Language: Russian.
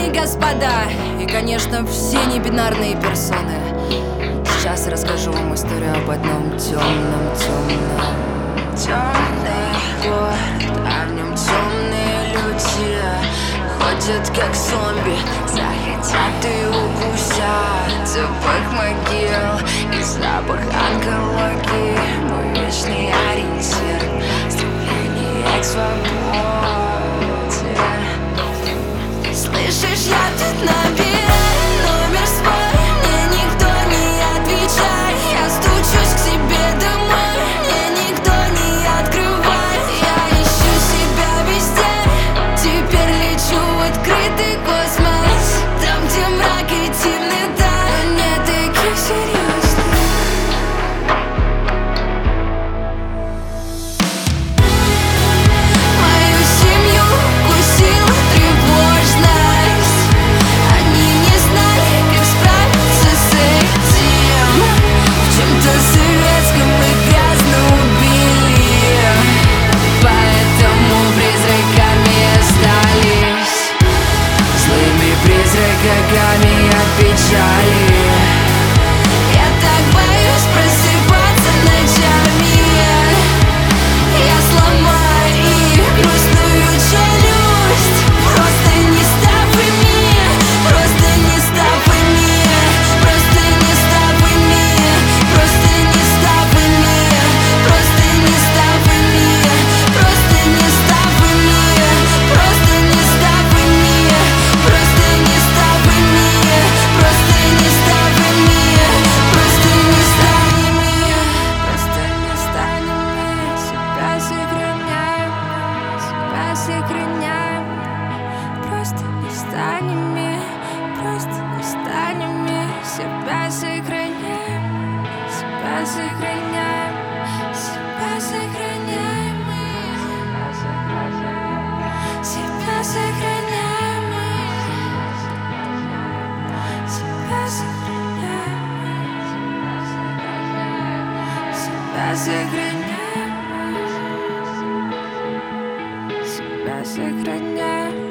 дамы и господа, и, конечно, все небинарные персоны. Сейчас расскажу вам историю об одном темный город, а в нем темные люди ходят как зомби, захотят и укусят. Запах могил и запах онкологии, мой вечный ориентир, стремление к свободе. Слышишь, я тут набираю номер свой, мне никто не отвечает. Я стучусь к себе домой, мне никто не открывает. Я ищу себя везде, теперь лечу в открытый космос, там, где мрак и темнота, но не таких серьезных. Мою семью укусила тревожность, они не знали, как справиться с этим. В чем-то советском и грязно убили, поэтому призраками остались, злыми призраками от печали. Я так боюсь просыпаться ночами, я сломаю их грустную челюсть. Просто не став ими, просто не став ими, просто не став ими, просто не став ими, просто не став ими, просто не став ими, просто не став ими, просто не став ими, просто не став ими, просто не станем, просто не станем, себя сохраняем, себя сохраняем, просто не станем, просто не станем, себя сохраняем, себя сохраняем, себя сохраняем, себя сохраняем, себя сохраняем, себя сохраняем, себя сохраняем.